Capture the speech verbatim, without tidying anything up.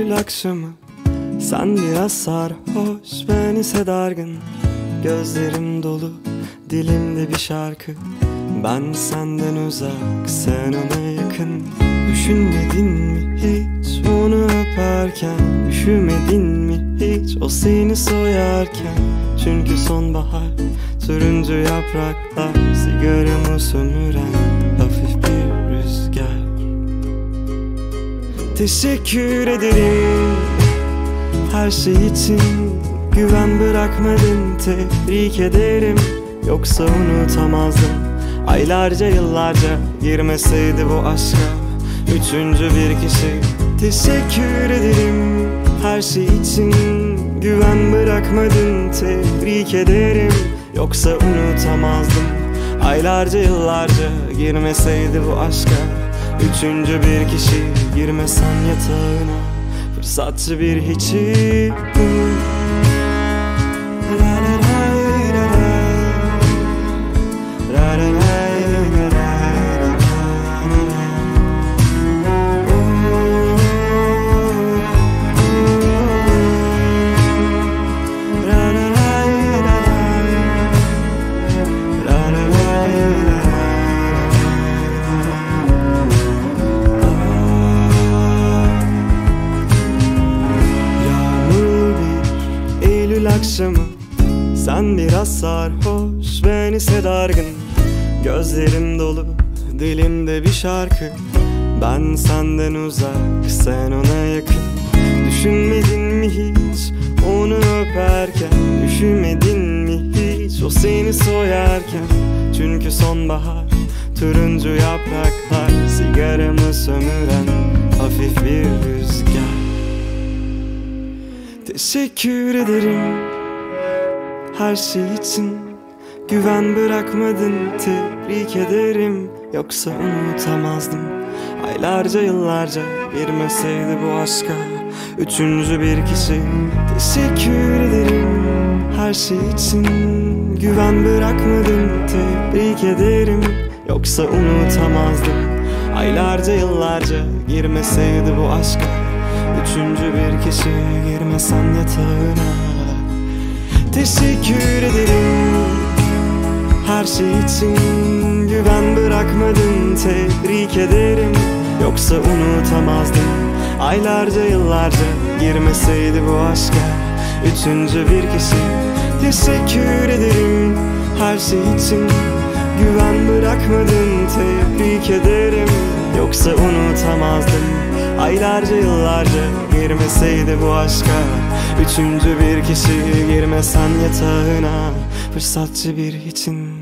Eylül akşamı, sen biraz sarhoş, ben ise dargın. Gözlerim dolu, dilimde bir şarkı. Ben senden uzak, sen ona yakın. Düşünmedin mi hiç onu öperken? Üşümedin mi hiç o seni soyarken? Çünkü sonbahar, turuncu yapraklar, sigaramı sömüren hafif bir rüzgar. Teşekkür ederim her şey için, güven bırakmadın, tebrik ederim. Yoksa unutamazdım, aylarca yıllarca girmeseydi bu aşka üçüncü bir kişi. Teşekkür ederim her şey için, güven bırakmadın, tebrik ederim. Yoksa unutamazdım, aylarca yıllarca girmeseydi bu aşka üçüncü bir kişi. Girmesen yatağına, fırsatçı bir hiçim. Akşamı, sen biraz sarhoş, ben ise dargın. Gözlerim dolu, dilimde bir şarkı. Ben senden uzak, sen ona yakın. Düşünmedin mi hiç onu öperken? Üşümedin mi hiç o seni soyarken? Çünkü sonbahar, turuncu yapraklar, sigaramı sömüren hafif bir rüzgar. Teşekkür ederim her şey için, güven bırakmadın, tebrik ederim. Yoksa unutamazdım, aylarca yıllarca girmeseydi bu aşka üçüncü bir kişi. Teşekkür ederim her şey için, güven bırakmadın, tebrik ederim. Yoksa unutamazdım, aylarca yıllarca girmeseydi bu aşka üçüncü bir kişi. Girmesen yatağına. Teşekkür ederim her şey için, güven bırakmadın, tebrik ederim. Yoksa unutamazdım, aylarca yıllarca girmeseydi bu aşka üçüncü bir kişi. Teşekkür ederim her şey için, güven bırakmadın, tebrik ederim. Yoksa unutamazdım, aylarca yıllarca girmeseydi bu aşka üçüncü bir kişi. Girmesen yatağına, fırsatçı bir hiçin.